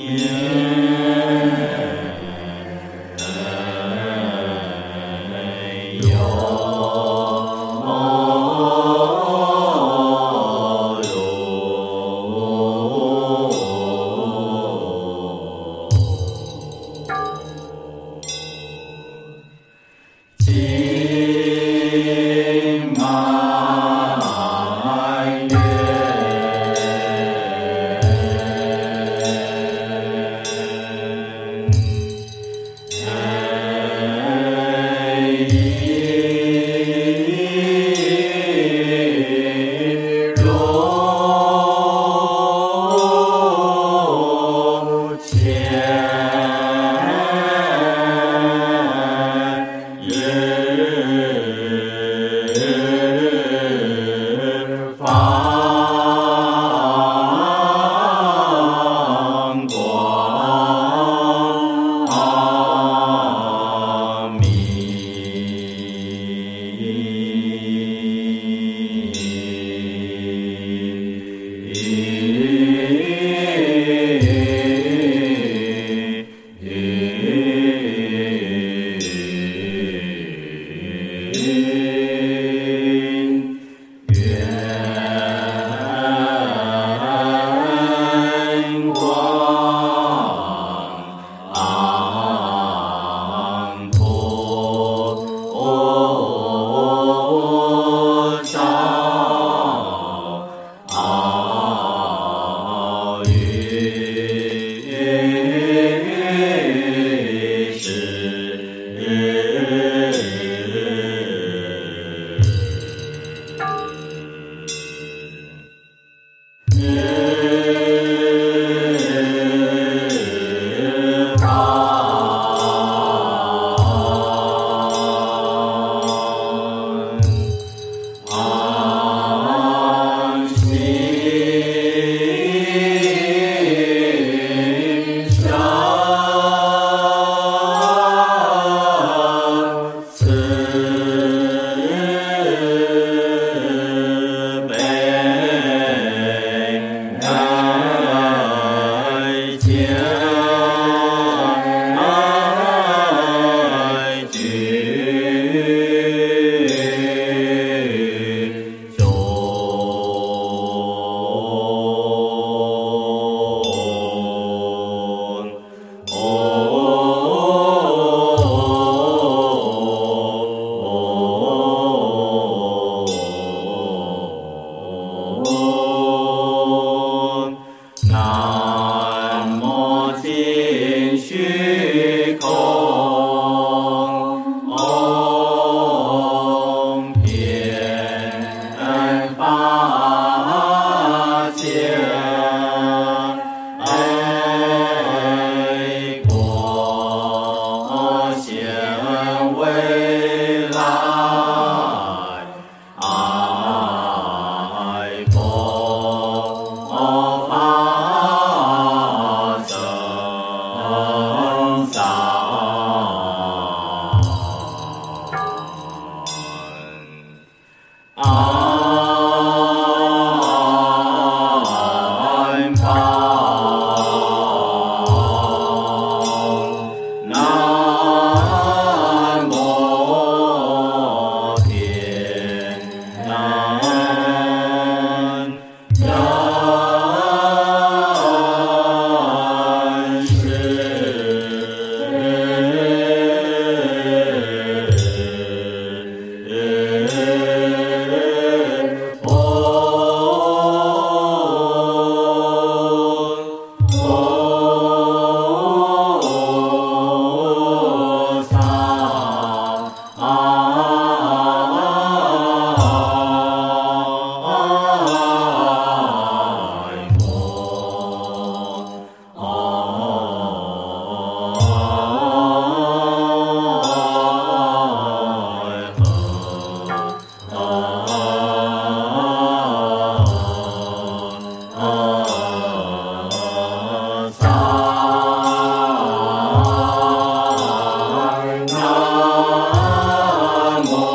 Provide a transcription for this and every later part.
南无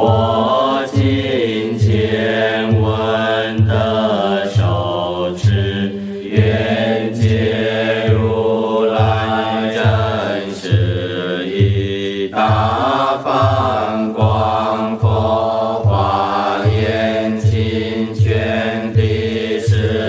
我今见闻得受持，愿解如来真实义，大放光佛华严经卷第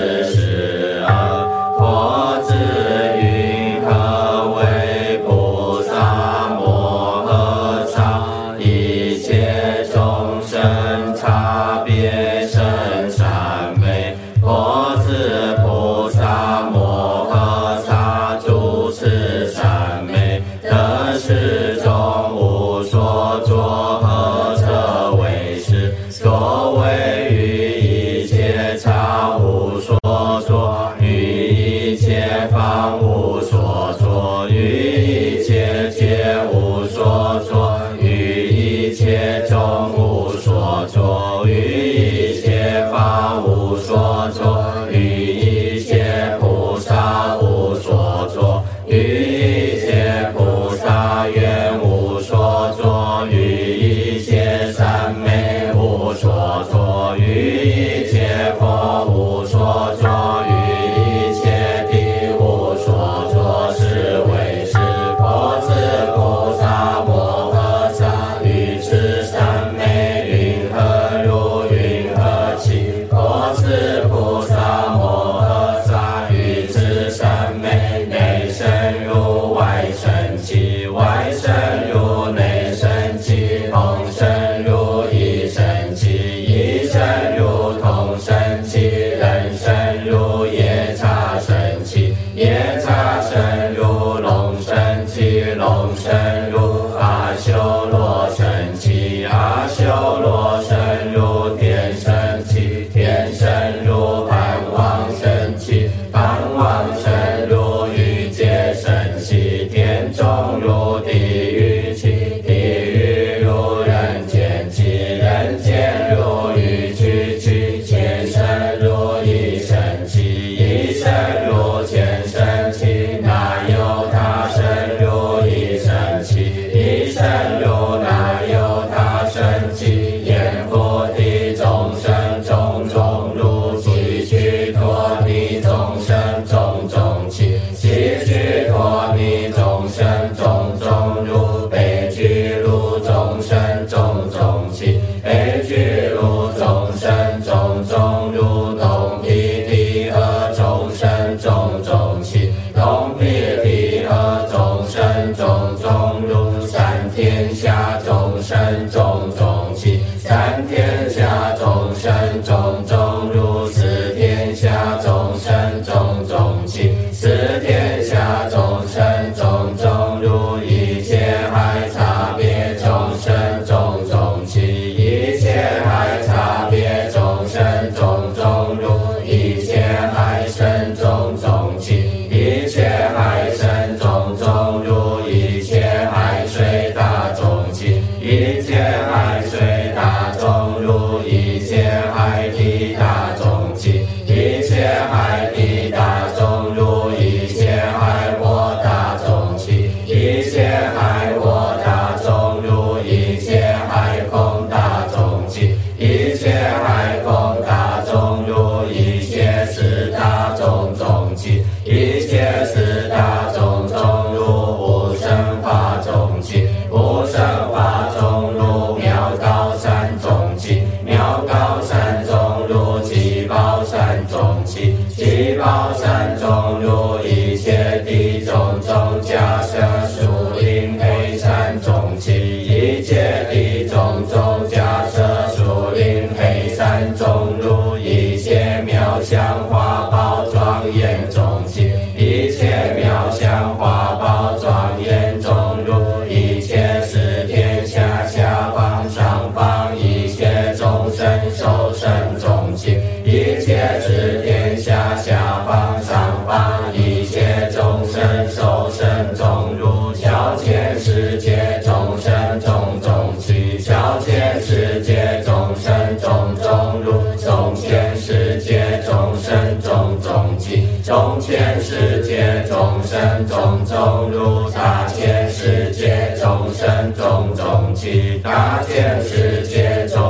42。佛子云：何为菩萨摩诃萨？一切众生差别甚善美。佛子菩萨摩诃萨诸次善美，得世中无所作，何者为是？所谓于一切刹无所作，于一切法无所作，于一切界无所作，于一切众无所作，于一切法无所作，于一切菩萨无所作，于一切菩萨愿无所作，于一切三昧无所作，于一切佛无所作，于一切地无所作，是为是。佛子菩萨摩诃萨于此三昧云何如云何起？佛子菩萨摩诃萨于此三昧内深入外深起，外深入内深起，同深入一深起，一深入同深起，人深入夜叉深起，夜叉深入龙深起，龙深入阿修罗深起，阿修罗深入天深起，天深入梵王深起，梵王深入欲界深起，天中入地狱起，地狱入人间起，人间入欲趣起，天深入一深起，一深入千深起，哪有他深入一深起，一深入哪有他深起？阎浮提众生种种入，悉须陀尼众生种种起，悉须陀尼众生种种入，北俱卢众生种种起，北俱卢众生种种入，东毗提诃众生种种起，东毗提诃众生种种入，三天下众生种种起，三天下众生种种入，四天下众生种种起，四天下众生种种入，一切海差别众生种种起，一切海差别众生种种入，一切海深种种起，一切海深种种入，一切海水大众起，一切海水大众入，一切海地大众起，一切海地大众入，一切海波大众起，一切海波大众入，一切海空大众起，一切海空大众入，一切四大众众起，一切四大众众入，无生法众起，无生法众入，妙高山众起，妙高山众入，七宝山众起，七宝山众入，一切地众众迦摄树林黑山众起，一切地众众迦摄树林黑山众入，一切妙香花宝庄严众起，一切妙香花宝庄严众入，一切四天下下方上方，一切众生受生众起，一切四天下下方上方，一切众生受生众入，小千世界众生种种起，小千世界众生种种入，中千世界众生种种起，中千世界众生种种入，大千世界众生种种起，大千世界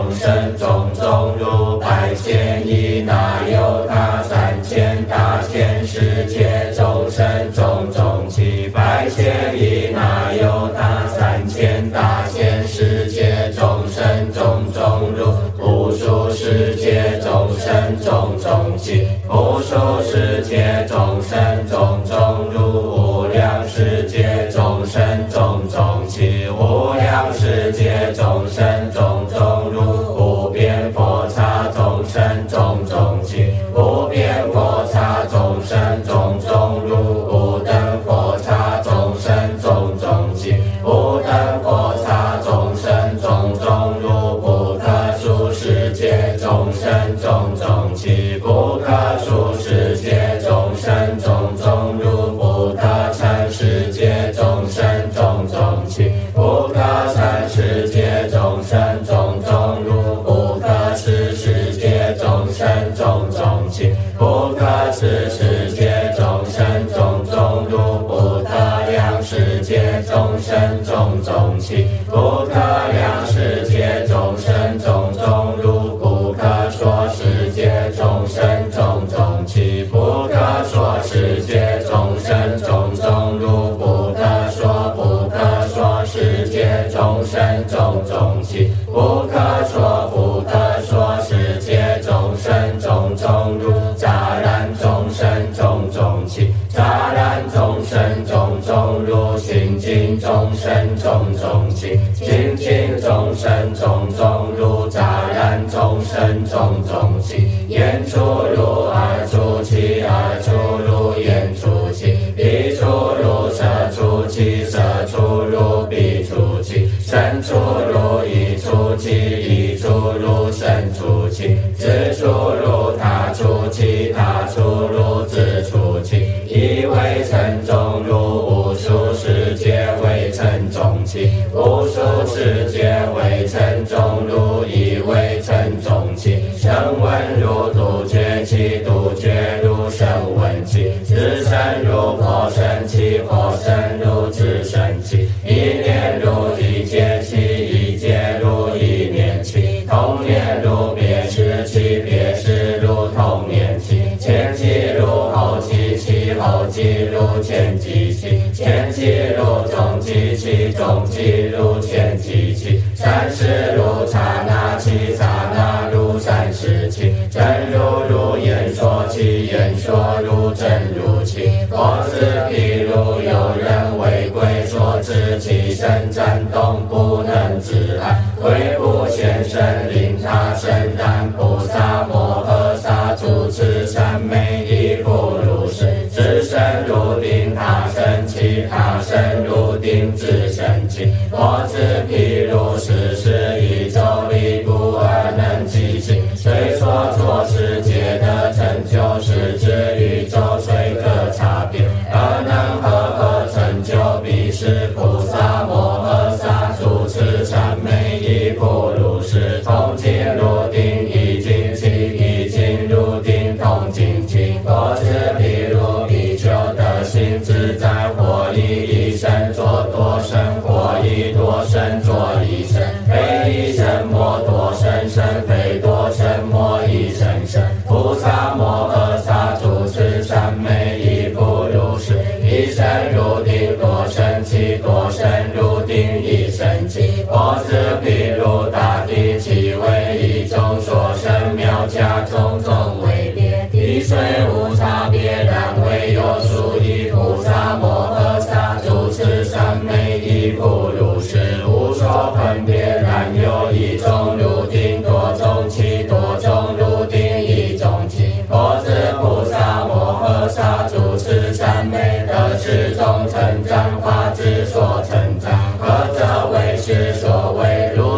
众生种种如百千亿那由他3000大千世界众生种种700千亿那由他3000大千世界众生种种如无数世界众生种种无数世界众生种种如无量世界众生种种无量世界众生种种如无边佛刹众生种种无边佛刹众生种种如无等佛刹众生种种无等佛刹众生种种如不可数世界众生种种不可数世界众生种种如不可称世界众生种种不可称世界众生种种如不可思世界众生种种不可思世界众生种种如不可量世界众生种种不可量世界众生种种如不可说世界众生种种不可说世界众生种种如不可说世界众生种种不可说世界众生种种如杂然众生种种杂然众生种种如心经众生种种心经众生种种如杂然众生种种言出如耳出耳出如言出鼻出如舌出舌出如鼻出身出如意出意出如身出自出如他出他出如自出以为尘中如无数世界为尘中无数世界为尘中如以为尘中声闻如度觉度觉如声闻自身如佛身佛身如自身一念如一界一界如一念同念如别事别事如同念前期如后期后期如前期前期如中期中期如前期三世如刹那刹那如三世真如言说言说如真如佛子譬如有人为鬼所知其身颤动不能自安鬼不现身令他身然菩萨摩诃萨主持三昧一复如是自身如定他身他身如定自身佛子譬如是一周离故而能及虽说作世界的成就是指宇宙虽各差别而能合成就必是菩萨摩诃萨主持三昧一复如是同经如定一经如定同经佛子譬如比丘的心自在或以一身作多身或以多身作一身非一身莫多身身非多身莫一身身菩萨摩诃萨主持三昧一复如是一身如定多身多身如定一身佛子譬如大地为一种所生妙家种种为别地虽无差别然唯有数一菩萨摩诃萨主持三昧一复如是无所分别然有一种如定多种多种如定一种佛子菩萨摩诃萨主持三昧得是种成长法之所成长何者为是所谓如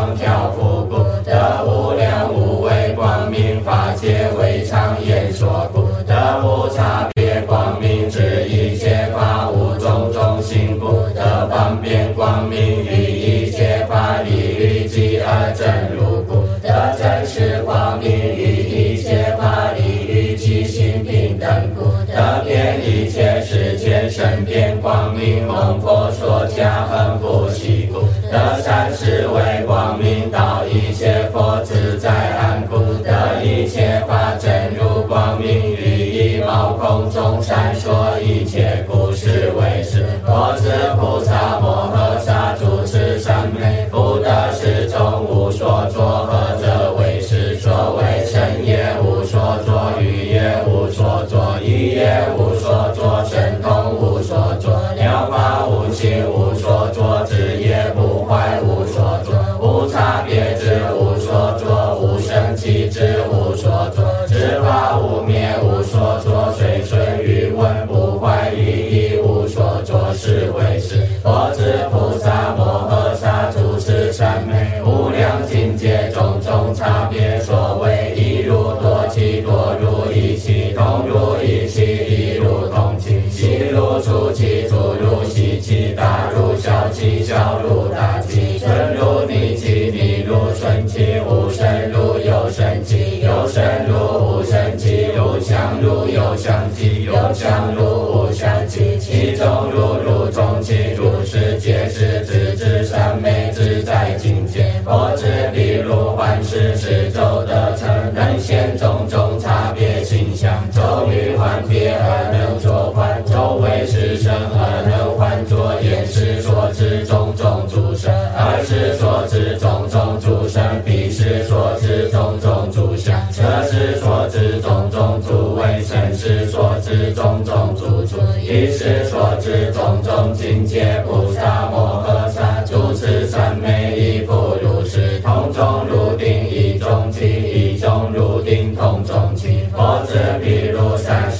光调伏故，得无量无畏光明法界为常言说故，得无差别光明指一切法无种种性故，得方便光明于一切法理于即而真如故，得真实光明于一切法理于即心平等故，得遍一切世间身边光明蒙佛所加恒不息故，得善事为光明道一切佛自在安故，得一切法真如光明于一毛空中闪烁一切故事为是佛子菩萨摩诃萨主持三昧不得是中无所作何者为是所谓身也无所作语也无所作意也无所作神通无所作妙法无情无所作智也不坏无所作无差别智无所作无生起智无所作知法无灭无所作随顺于文不坏于义无所作是为是佛子菩萨摩诃萨主持三昧无量境界种种差别所谓一如多气多如一气同如一气一如同气细如粗气粗如细气大如小气小如大气顺如逆气逆如顺气无生如有生气有生如无生气有相如有相气有相如无相气其中如中气如是皆是自知三昧自在境界佛知譬如幻视是周的成能现种种差别形象周于幻别而能作幻周为是身而能幻作眼是所知种种诸身耳是所知种种诸身鼻是所知种种诸相舌是所知种种诸味身是所知种种诸处意是所知种种境界菩萨摩诃萨主持三昧亦复如是同种如定一种气一种如定同种气佛子譬如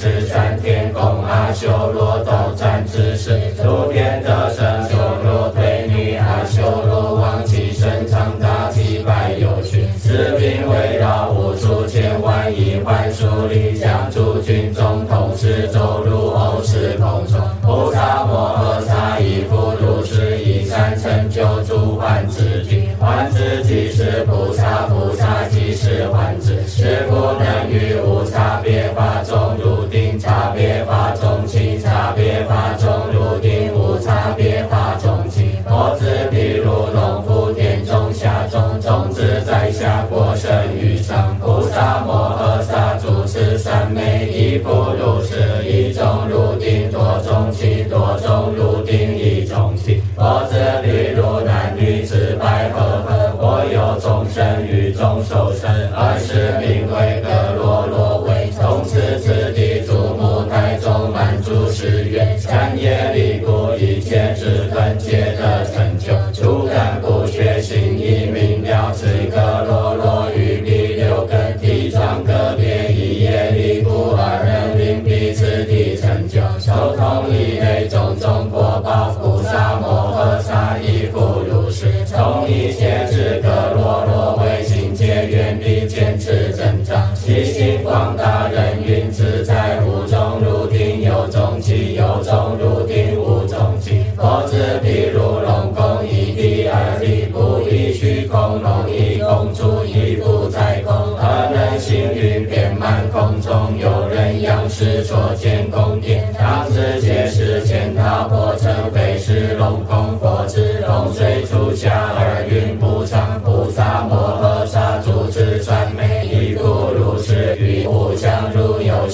33天宫阿修罗斗战之事诸天得胜修罗推女阿修罗王其身长达700有余四兵围绕无数千万亿幻数力将诸军中同时走入欧时空中菩萨摩诃萨亦复如是以善成就诸幻之体幻之即是菩萨菩萨即是幻之是故能于无差别法中入定差别法中起差别法中入定无差别法中起佛子譬如农夫田中下种种子在下果生于上菩萨摩诃萨主持三昧亦复如是一种入定多种起多种入定一种起佛子譬如男女子百合合我有众生于众受生20名为格罗罗为从此此地诸母胎中满足誓愿善业力故一切之分皆得成就诸根不缺心意明了此格罗罗于彼六根体状个别一业力故而能令彼此地成就受同一类种种果报菩萨摩诃萨亦复如是从一切之格罗罗为心界愿力坚持增长其心广大人云自在无中入定有中气有中入定无中气佛子譬如龙宫一地而立不异虚空龙一空住亦不在空而能行云遍满空中有人仰视所见宫殿当知皆是千塔破成非是龙宫佛子龙水出下而云不长菩萨摩诃萨主持三昧亦复如是于无相如有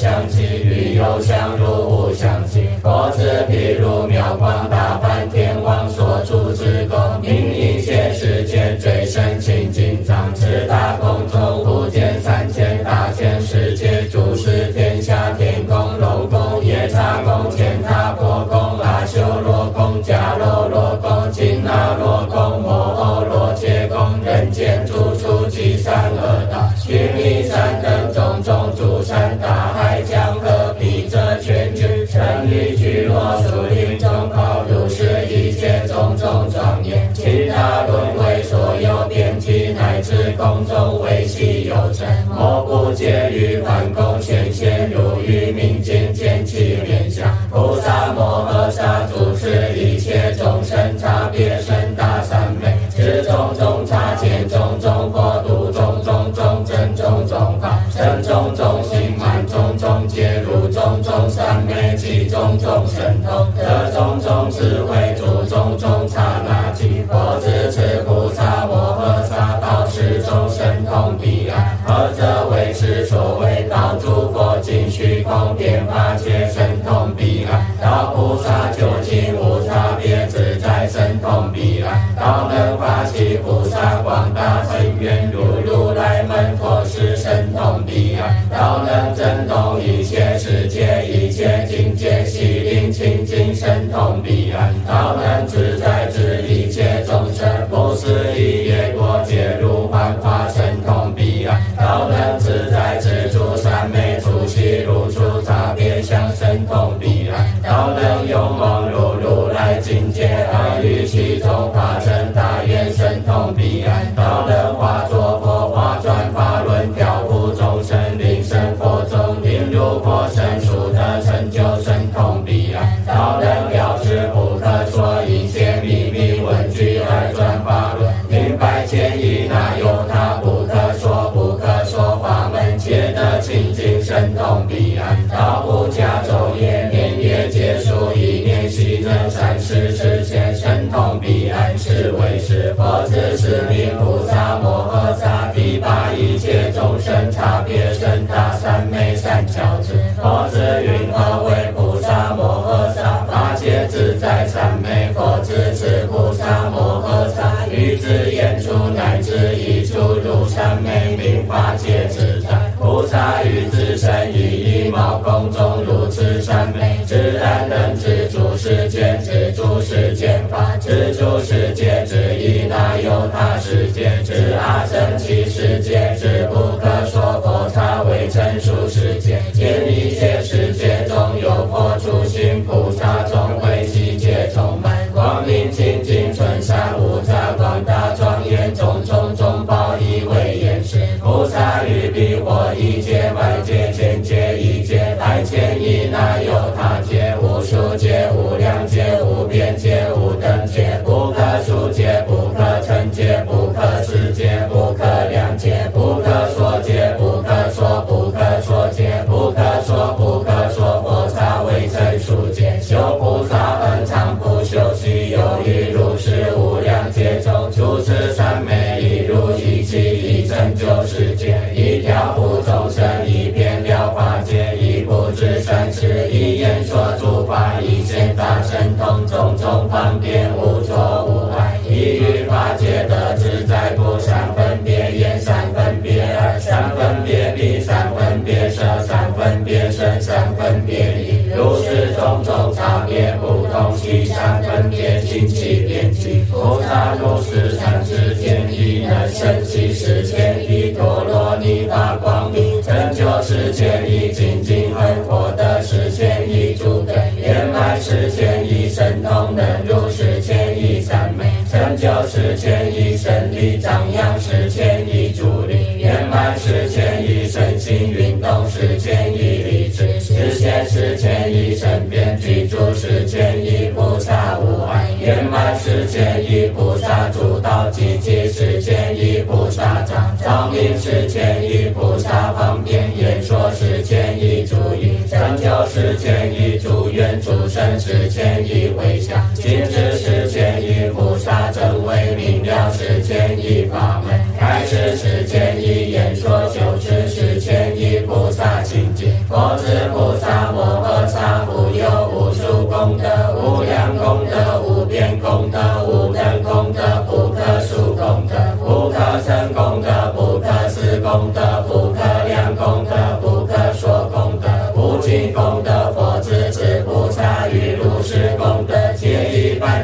中维系有成，莫不皆于梵宫显现，如于民间见其面相。菩萨摩诃萨主持一切众生，差别甚大三昧，知种种差见种种佛度种种种真种种法，生种种心满种种皆入种种三昧，即种种神通，得种种智慧，住种种刹那即佛自持菩萨摩诃萨道，是众神通彼岸，何者为此所谓道？诸佛尽虚空遍法界神通彼岸，道菩萨究竟无差别自在神通彼岸，道能发起菩萨广大深愿，如如来门佛是神通彼岸，道能震动一切世界一切境界，悉令清净神通彼岸，道能自在治一切众生，不思议业果皆入幻化神通彼岸，道能自在治诸三昧出息如出差别相神通彼岸，道能勇猛如如来境界，而于其中发生大愿神通彼岸，道能化作佛化转法轮，调伏众生令生佛中，令入佛身处的成就神通彼岸，道能了知不可说一切秘密问句而转法轮，明白见义那有他不可说法门，皆得清净神通彼岸，道不假昼夜年夜皆数一念悉能善事实现神通彼岸，是为是佛子是名菩萨摩诃萨，第八一切众生差别甚大三昧三巧智，佛子云何为菩萨摩诃萨？法界自在三昧佛子是菩萨摩诃萨，于之言出乃至一处入三昧名法界自在，菩萨于自身以一毛空中如此三昧，自然能知诸世间知诸世间法，知诸世界之意哪有他世界，知阿僧祇世界，知不可说佛刹为成数世界，见一切世界中有佛出行，菩萨中为悉界充满，光明清净纯善无杂，广大庄严种种种宝以为严饰，菩萨于彼或一界外界千界一界百千亿那有他界，无数界无量界无边界无等界，不可数界不可称界不可思界不可量界，不可说界不可说不可说界不可说不可说，佛刹为成数界，修菩萨恒常不休息，有余如是无量界中，诸此三昧一如一气一成就世界，一调伏众生一遍了法界，一不知生死一言说诸法，一现大神通种种方便无错无碍，一于法界得自在不三分别言三分别二三分别离三分别舍三分别生三分别离，如是种种差别不同悉三分别清气遍际，菩萨如是三世间亦能生起世间一陀罗尼法光明，成就世间一精进恒获得世间一诸根，圆满世间一神通能入世间一三昧，成就世间一神力张扬世间一助力，圆满世间一身心运动世间一理智，实现世间一身边居住世间一菩萨无碍，圆满世间一菩萨主导积极世间一菩萨照明世间一菩萨方便演说世间一主意，成就世间一主愿主生世间一回向，尽知世间一菩萨真为明了世间一法门，开示世间一演说修持世间一菩萨清净，佛子菩萨摩诃萨复有无数功德，无量功德无边功德无等功德，不可数功德不可称功德不可思功德不可量功德不可说功德，无尽功德佛子持菩萨于如是功德，皆一般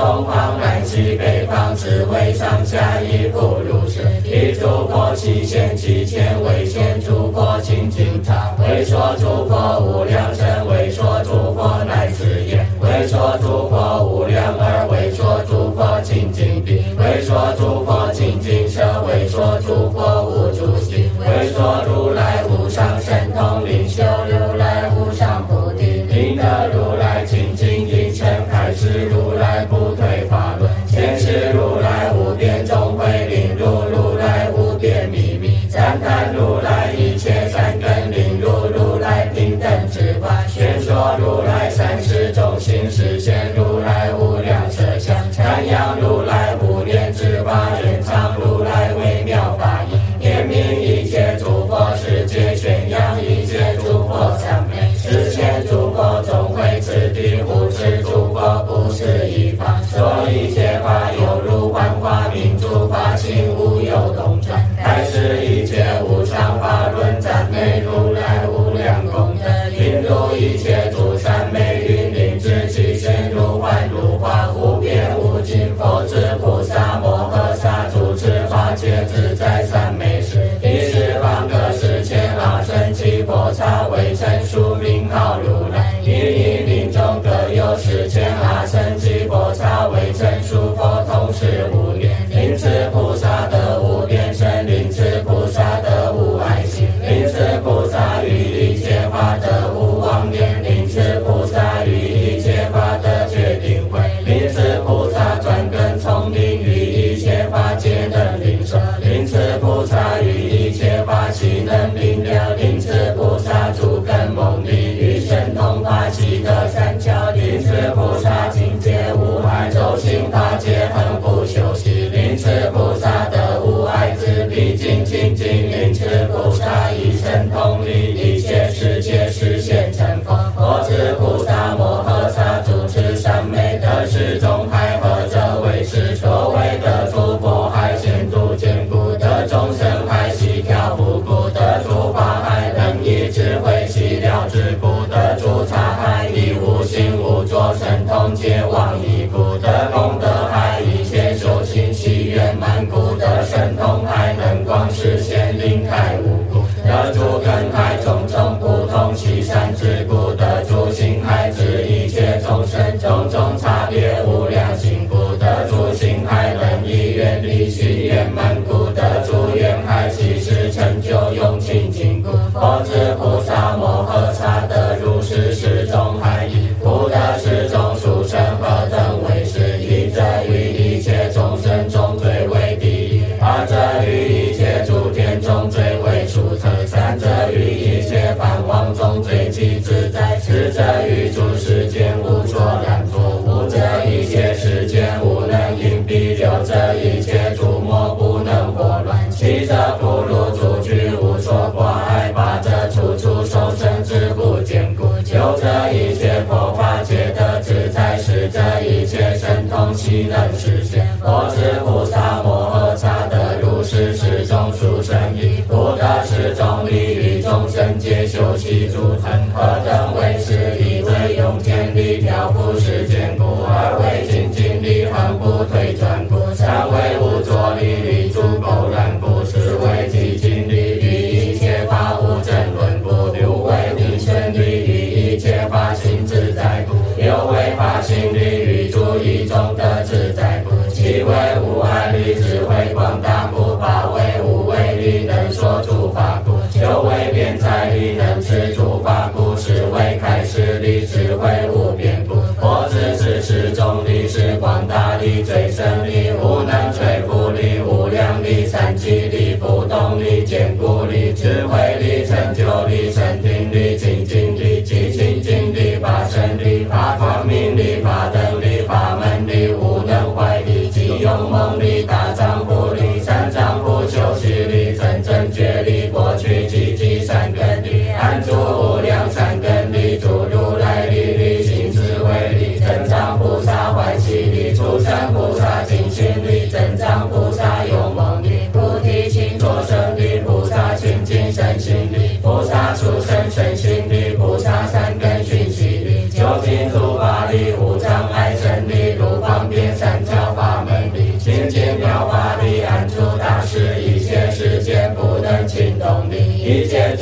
东方南西北方，智慧上下一复如是。一诸佛七现七千，为现诸佛清净常，为说诸佛无量身，为说诸佛乃至也，为说诸佛无量而为说诸佛清净地，为说诸佛清净舍，为说诸佛无诸行，为说如来无上神通，灵修如来无上菩提，令得如来清净一尘，开示如来不退法轮，显示如来无边众会，领入如来无边秘密，赞叹如来一切善根，领入如来平等之法，宣说如来三世众行，实现如来无量色相，赞扬如来无念之法，宣唱如来微妙法义，言明一切诸佛世界，宣扬一切诸佛三昧，实现诸佛众会，此地护持诸佛不是一法，说一切法犹如幻化，明诸法性无有动转，开示一切无上法轮，赞美如来无量功德，引入一切诸三昧云，令至其现如幻如化，无边无尽佛子菩萨摩诃萨，主持法界自在三昧时，以十方个世千阿僧祇佛刹为称殊名号如来，一一名中各有十千阿僧祇佛刹为称殊佛，同时无念，令此菩萨得无边身，令此菩萨得无爱心，令此菩萨于一切法得无妄念，令此菩萨于一切法得决定慧，令此菩萨专根聪明，于一切法皆能领受，令此菩萨于一切法悉能明了，令此菩萨诸根蒙蔽，于神通法悉得三巧，令此菩萨境界无碍，周行法界恒不休息，令此菩萨得无碍智，毕竟清净，令此菩萨以神通力一切世界实现成佛，佛子菩萨摩诃萨主持三昧得世中海，何者为是？所谓的诸佛海显度坚固，得众生海悉调伏故，得诸法海能以智慧悉了之故，得诸刹海以无心无作神通皆妄一故，得功德海一切修行悉圆满故，得神通海能光实现灵开无故，得诸根海种种不同其善之故，得诸行海指一切众生种种差别无量心故，得诸行海能以愿力悉圆满故，得诸愿海悉是成就用清净故，佛子菩萨摩诃萨得如是十种海义，不得十种殊胜何等为是？一则于一切众生中最为第一，二则于一切诸天中最为殊特，三则于一切梵网中最极自在，四则于诸世间无所染作，五则一切世间无能隐蔽，六则一切诸魔不能惑乱，七则不入诸居无所挂碍，八则处处受生之不坚固，九则一切佛法皆得自在，十则一切神通悉能实现，佛子菩萨摩诃萨得如是十种殊胜义，不得十种利于众生皆修习诸恒，何等为是？一为用天力调伏世间故，二为精进力恒不退转故，三为无作力力诸垢染故，四为寂静力于一切法无争论故，六为定顺力于一切法性自在故，六为法性力于诸一中得自在故，七为无碍力智慧广大故，八为无为力能说诸法故，九为辩才力能持诸法故，十为开示力智慧无边故，佛子此十种力是广大力最胜力，无能摧伏力无量力三极力不动力坚固力智慧力成就力神定力精进力即清净力法身力法光明力法灯力法门力无能坏力即勇猛力大丈夫力三丈夫修习力真正觉力过去积极善根力安住无量善根力诸如来力力行智慧力增长菩萨欢喜力诸善菩萨精进力增长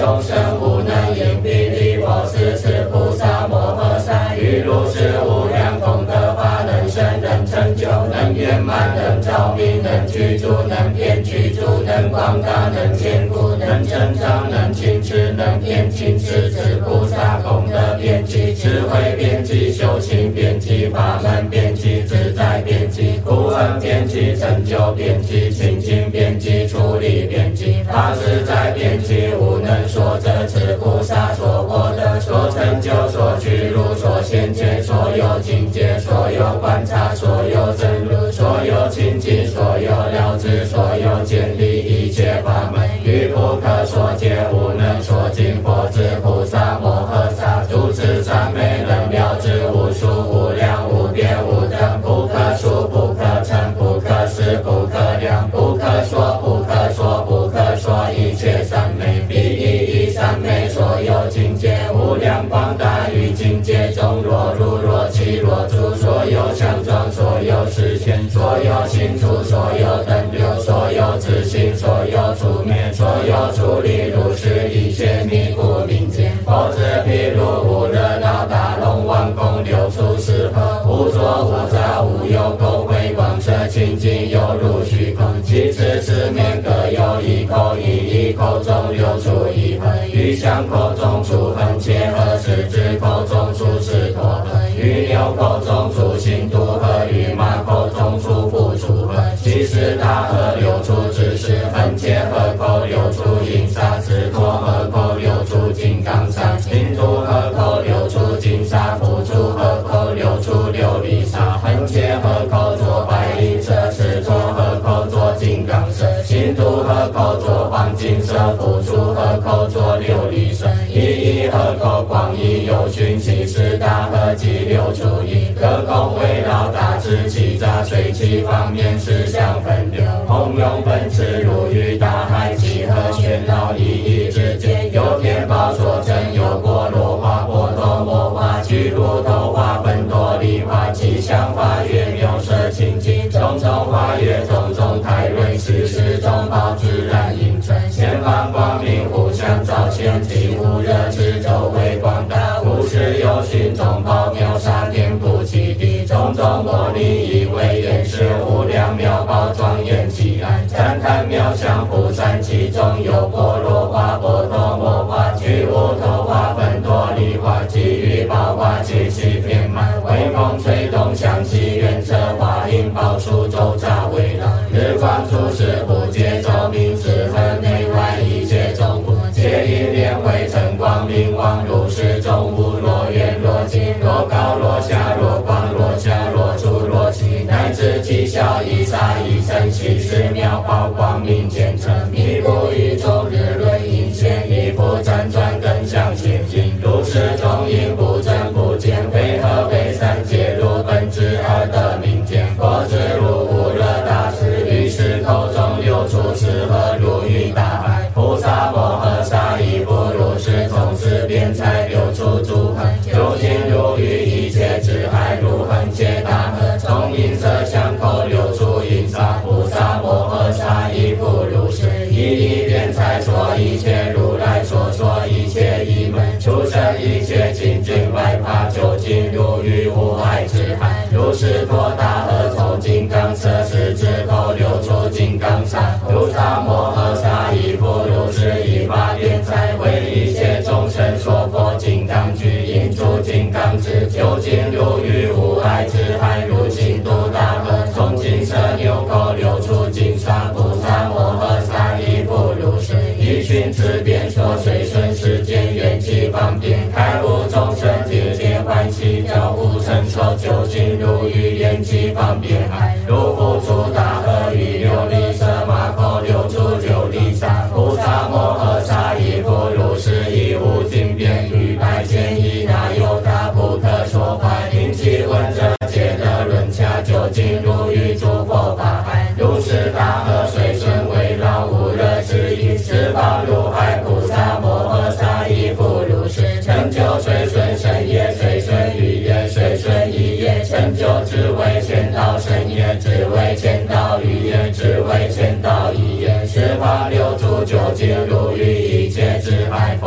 众生无能因彼离佛是持菩萨摩诃萨，于如是无量功德法，能生能成就，能圆满，能照明，能居住，能遍居住，能广大，能坚固，能增长，能亲持，能遍尽持菩萨功德遍及，智慧遍及，修行遍及，法门遍及，自在遍及，苦恨遍及，成就遍及，清净遍及，处理遍及，法自在遍及，无能说者持菩萨所获得，所成就，所具入，所现前，所有境界，所有观察，所有真如，所有清净，所有了知，所有建立一切法门，于不可所解，无能所尽，佛之菩萨摩诃萨，诸此赞美能了知，无数无量无边无等，不可数不可称不可思不可量，不可说不可说不可说，一切赞美必一一赞美，所有境界无量广大，于境界中若如若即若住，所有相状，所有实现，所有行处，所有等流，所有自性，所有除灭，所有处理，如是一切迷故明见。佛之譬如无热闹大龙王宫，流出四合，无作无杂无有垢秽，光色清净犹如虚空，其次四面各有一口，一口中流出一合，于香口中出横切合，十指口中出四陀合，于牛口中出心度合，于马口中出腹出合，其四大合流出之是横切合口流出银沙，四陀合口流出金刚沙，心度合口流出金沙，腹出合口流出琉璃沙，横切合口作白银色，四陀合口作金刚色，心度合口作黄金色，腹出合口作琉璃色，一合口广义有循，其四大合即流出一，各共围绕大智气杂水气方面思想分流，洪涌奔驰入于大海，集合喧闹一一之间，有天宝所成，有波罗花波多摩花居如头花分多利花吉祥花月妙色清净，种种花月种种台瑞，时时中宝自然映衬，前方光明互相照现，其无热之周围广大，无时有寻中宝妙沙遍布其地，种种茉莉以为颜色无量妙宝庄严其安，赞叹妙相普散，其中有波罗花波多摩花居无头花分多利花及玉宝花皆悉遍满，微风吹动香气远侧，花影宝树周匝围绕，日光出世不界照明，自和内外一切众不皆因莲为晨光明王，如是中无若远若近，若高若下，若广若狭，若粗若细，乃至其小一沙一尘，悉是妙宝光明见成，弥不于中日轮映现，一复辗转更向前进，如是中因不增不减，非合非散，皆入本质而得明见，佛之如无热大师，于是口中流出四合，如于大海，菩萨摩诃萨亦复如是，从四边才流出诸恒，究竟入于一切之海，如恒切大河，从银色香口流出银沙，菩萨摩诃萨亦复如是，一边才说一切如来所说一切一门，出生一切清净外法，究竟入于无碍之海，如是托大河，从金刚色十指口流出金刚沙，菩萨摩诃萨亦复如是，以法辩才为一切众生说佛金刚具，应住金刚智，究竟入于无碍之海，如金度大河，从金色牛口流出金沙，菩萨摩诃萨亦复如是，以寻自辩说随顺世间缘起方便，开悟众生皆皆欢喜，了悟成受，究竟入于缘起方便海，如复出大河，于琉璃色马口流出琉璃沙，菩萨摩诃萨亦复如是，以无尽边于百千亿那由他不可说法，因其闻者皆得论洽，究竟入于诸佛法海，如是大河随顺围绕，无热之意，十方如海，菩萨摩诃萨亦复如是，成就随顺身业，随顺语业，随顺意业，成就智慧前道身业，智慧前道语业，智慧前道意业，十方六处究竟入于一切之海，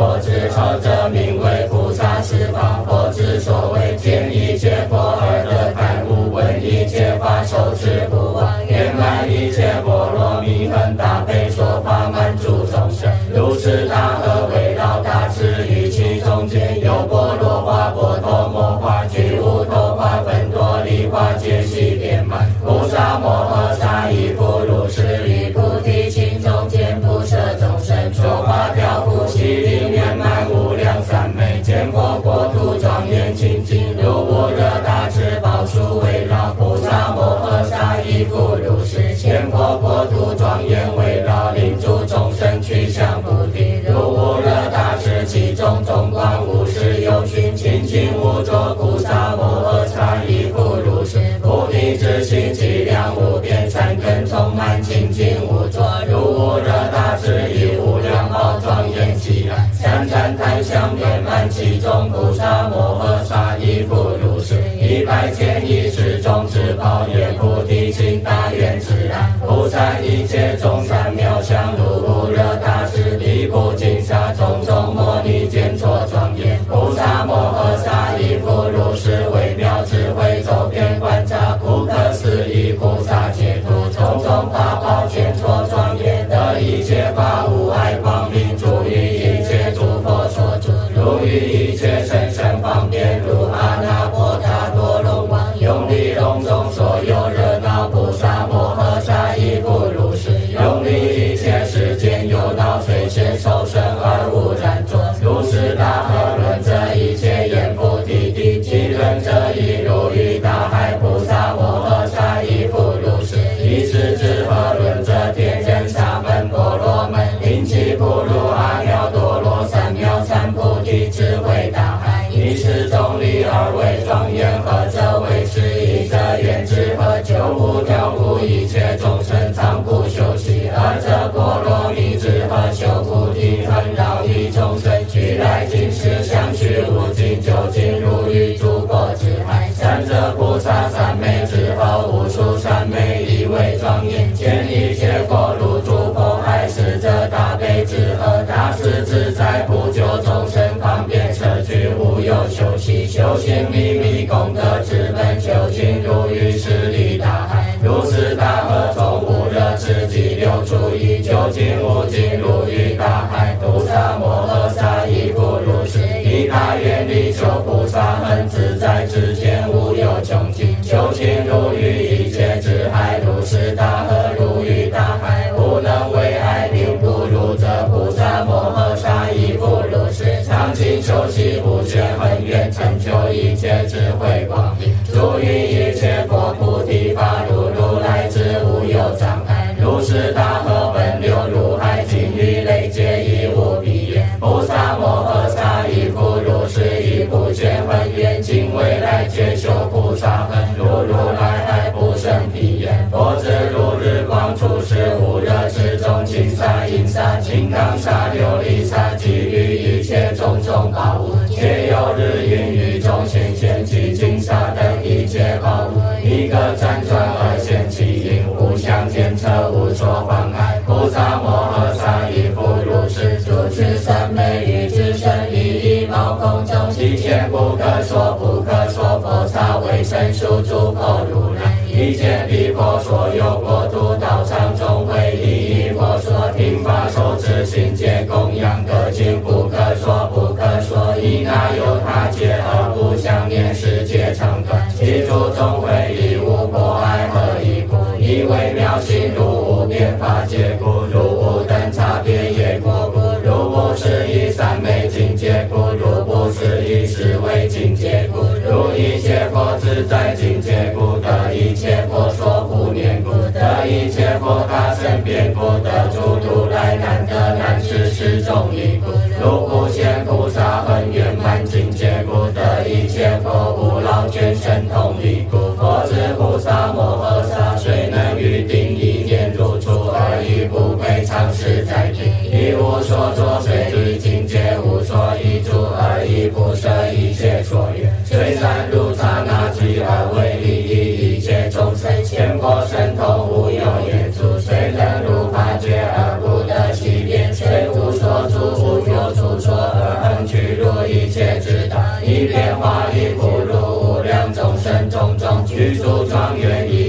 受持不忘，圆满一切波罗蜜恒大悲说法满足众生。如是大和围绕大慈于其中间，有波罗花、波多摩花、具无头花、分多利花、皆悉遍满。菩萨摩诃萨以复如是于菩提心中间，不舍众生说法调伏，悉令圆满无量三昧，见佛国土庄严清净，如无热大智宝树围绕。菩萨摩诃萨以复如是，见佛国土庄严围绕，令诸众生趋向菩提，如无热大智其中众光无始有寻，清净无着。菩萨摩诃萨以复如是，菩提之心极量无边，善根充满清净无着，如无热大智以无量宝庄严起来，三禅檀香遍满其中。菩萨摩诃萨以复如是，一百千亿世中之宝业，菩提心大愿自然，不善一切众善妙相，如无热大智地不尽下种种摩尼见错庄严。菩萨摩诃萨以复如是，微妙智慧周遍观察，不可思议菩萨解脱，种种法宝见错庄严，得一切法无碍光明，住于一切诸佛所住，如于一切甚深方便，如阿那波达多龙王，用力隆中所有热闹。菩萨摩诃萨以复如是，用力一切世间有道随现受生而无染着，如是大和论者一切言菩提地，其论者亦如于大海。菩萨摩诃萨以复如是，以是之和论者天人沙门婆罗门，因其不如阿耨多罗三藐三菩提智慧大海，以是众力而为庄严，何者为是？以者愿之何久无调伏一切众生常不休息，二者波罗蜜之何修菩提恒绕一众生，俱来今世相续无尽，究竟入于诸佛之海。三者菩萨三昧之后，无数三昧以为庄严，见一切佛入诸佛海。四者大悲之和大慈自在，普救众生方便摄具，无有休息，修行秘密功德之本，究竟入于十力大海。如是大和中无热之激流出，以究竟无尽入于大海。菩萨摩诃萨以复如是，以大愿力求菩萨恒自在之间，无有穷尽，究竟入于一切之海。如是大和入于大海，不能为爱令不入者。菩萨摩诃萨以复如是，常勤修习不倦恒愿，成就一切智慧光明，住于一切佛菩提法，如如来之无有障碍。如是大和奔流入海，尽于累劫亦无彼业。菩萨摩诃萨以复如是，以不倦恒愿，尽未来劫修菩萨恒，如如来海不生彼业。佛之如日光出世，无热之中，金沙银沙金刚沙琉璃沙，给予一切种种宝物，却有日云雨中显现其金沙等一切宝物，一个辗转而现其因，无相见测，无所妨碍。菩萨摩诃萨以复如是，住持三昧于之身，一一毛空中，一切不可说不可说佛刹，为身属诸佛如来。一切彼佛所有国土道场中，会一一佛所听法受持行解供养，各尽不可说不可说，以那有他劫而不相念世界长短，其诸众会以无迫害何以故？以微妙心如无边法界故，如无等差别业故，如不是以三昧境界故，如不是以思维境界故，如一切佛自在境界故，得一切佛所护念故，得一切佛他身边故，得诸如来难得难知识众力故，如不现菩萨恒圆满境界故，得一切佛无老眷神通力故。佛之菩萨摩诃萨，虽能于定一念入处，而亦不非常时在定，一无所着，虽于境界无所依住，而亦不舍一切所愿，虽善如刹那即而为利益一切众生，见佛神通无有言助，虽能入法界而不得其边，虽无所住无有处所，而恒去入一切之道，一变化一不入无量众生种种，具足庄严一切事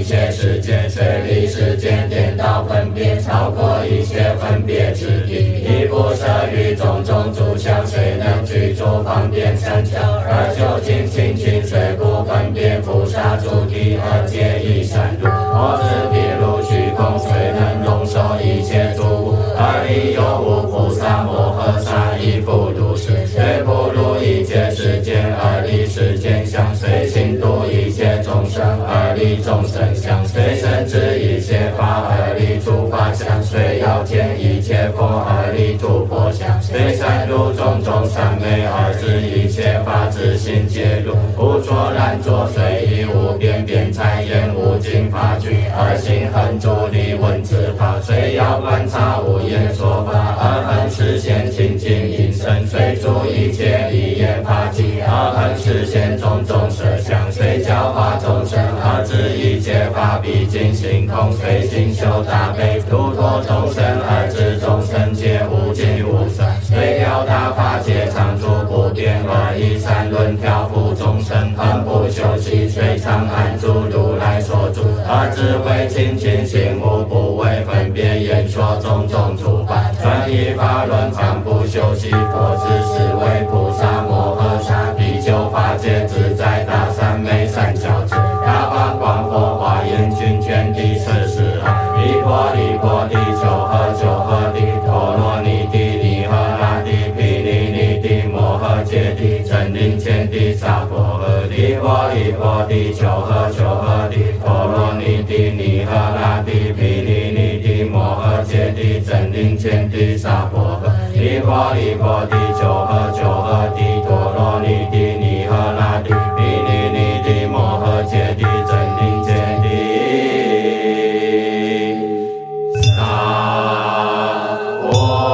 世间，水利世间，颠倒分别，超过一切分别之地，一不舍于种种诸相，谁能居住方便成就？而究竟清净水不分别，菩萨诸地而皆一山路，我自譬如虚空，谁能容受一切诸物？而里有无菩萨摩诃萨亦复如是，虽不入一切世间，而离世间相，虽亲度一切众生，而离众生相，虽深知一切法，而离诸法相，虽要见一切佛，而离诸佛相，虽善入种种三昧，而知一切法自性皆入，无着染着，随意无边边财言无尽法句，而行恒住离闻此法，虽要观察无言说法，而恒实现清净音声，虽住一切理言法际，而恒实现种种色相，虽教化众生，而知一切法毕竟性空，虽行修大悲度脱众生，而知众生皆无尽无色，虽表达法界常住不变，而以三轮调伏众生，恒不休息，虽常安住如来所住，而智慧清净心无不为分别言说种种诸法，专一法轮常不休息，佛之是为菩萨摩诃萨，比丘法界自在大三昧三角智，大方广佛华严均全第42，离婆离婆地求诃求诃地陀罗尼地尼诃那地毗尼尼地摩诃揭地真灵前地萨婆诃，离婆离婆地求诃求诃地陀罗尼地尼诃那地毗尼尼地摩诃揭地真灵前地萨婆诃，离婆离婆地求诃求诃地陀罗尼地尼诃那地毗尼尼地摩诃揭地真灵前地萨婆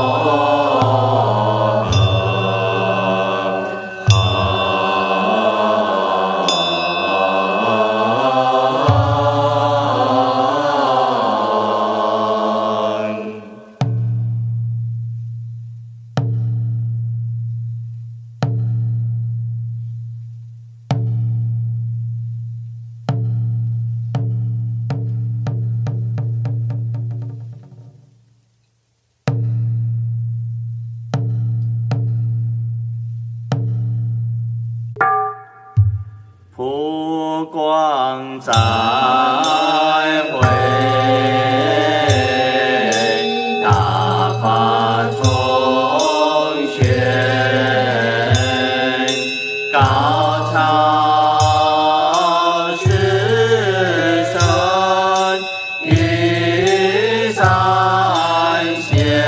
普光再会，大法重宣，高超世圣于三贤，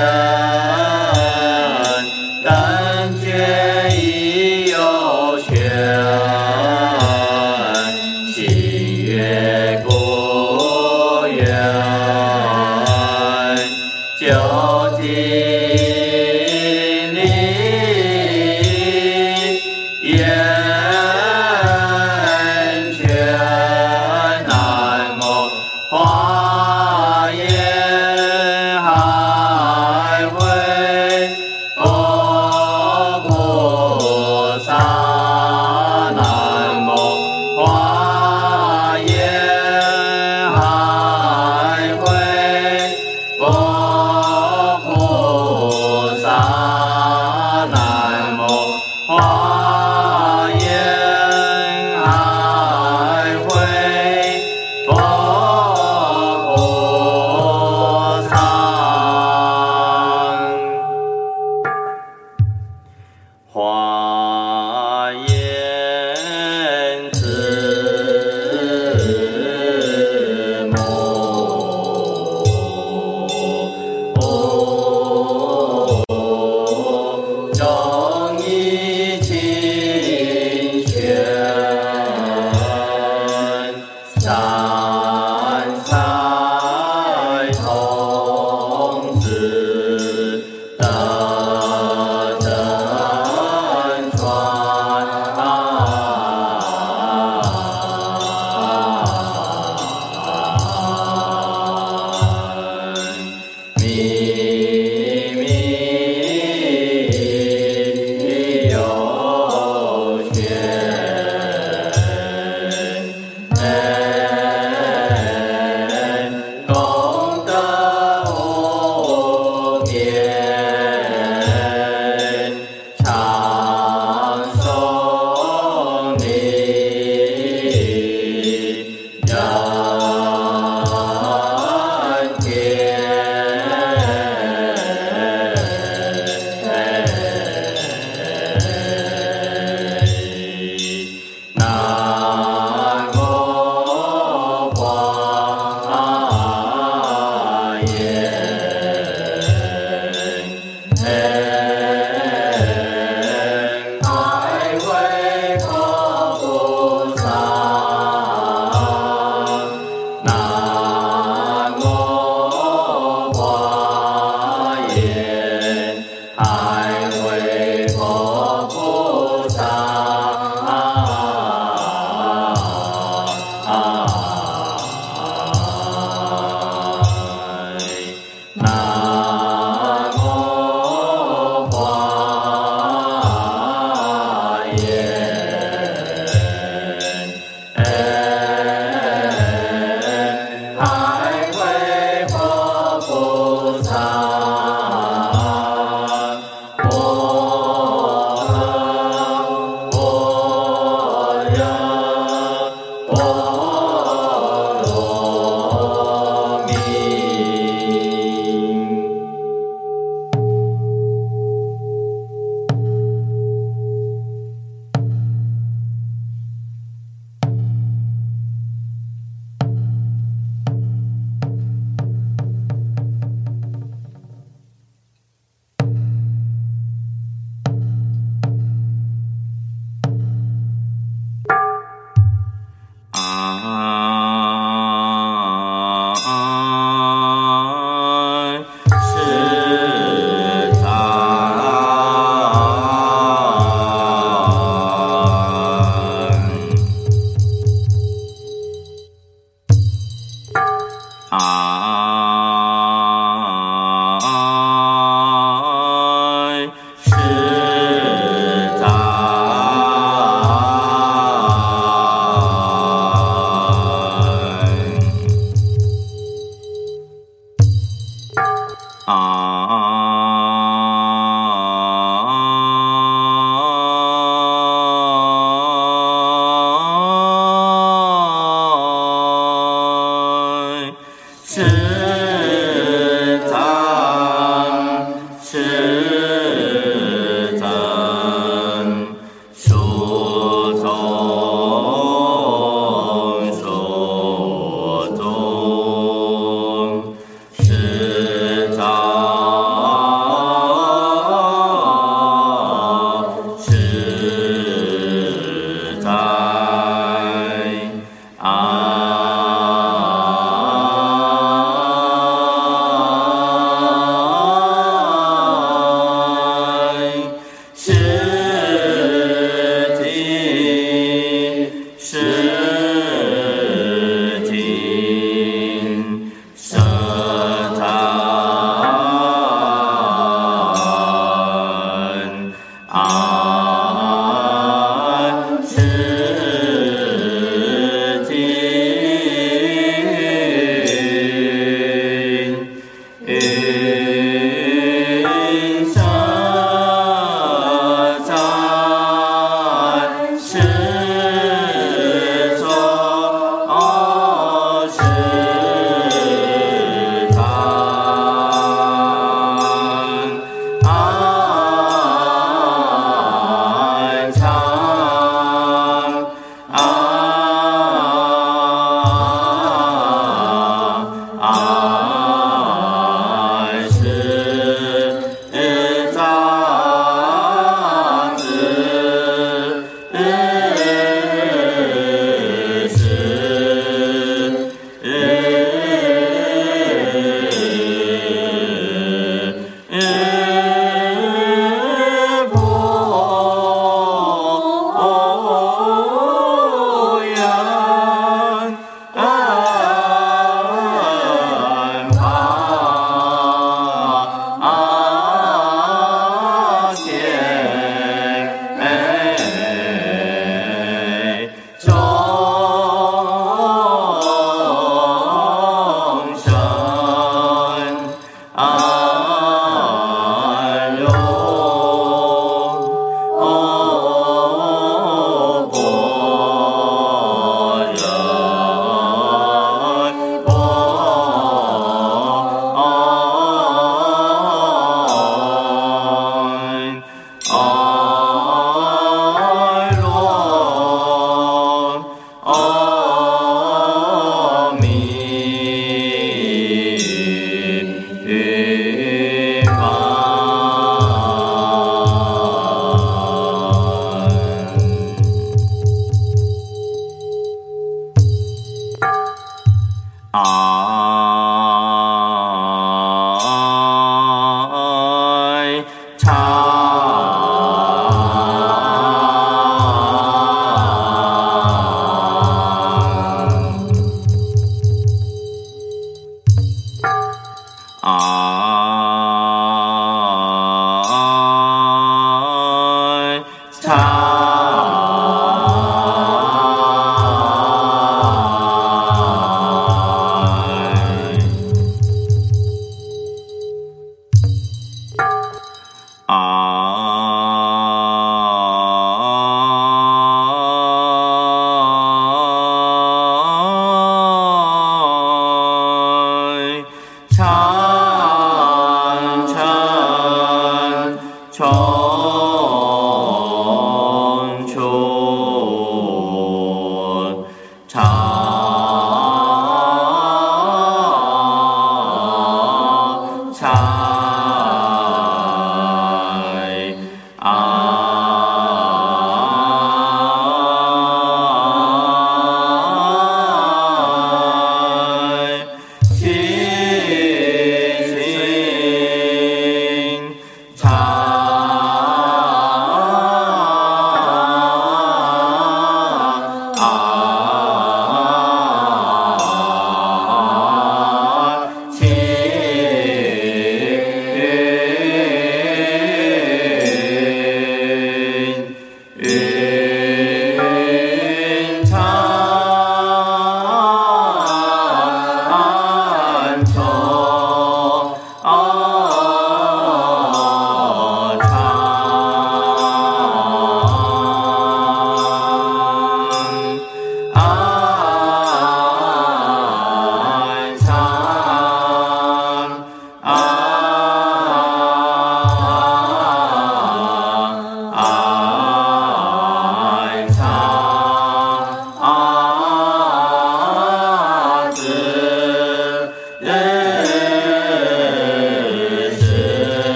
等觉已有权。究竟离言权，南无华严海会佛菩萨，南无华严海会佛华严海会佛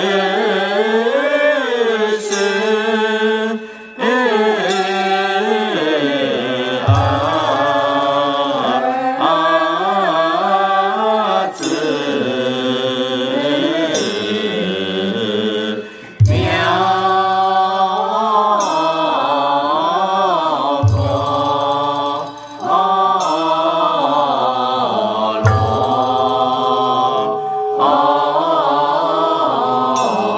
哦。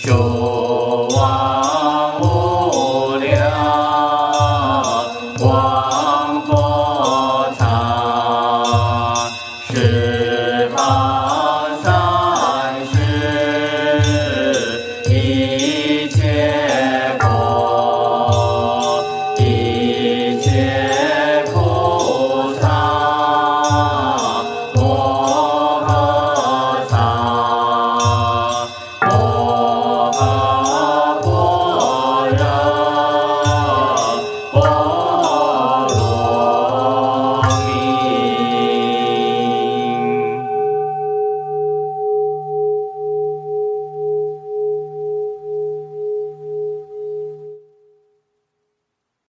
修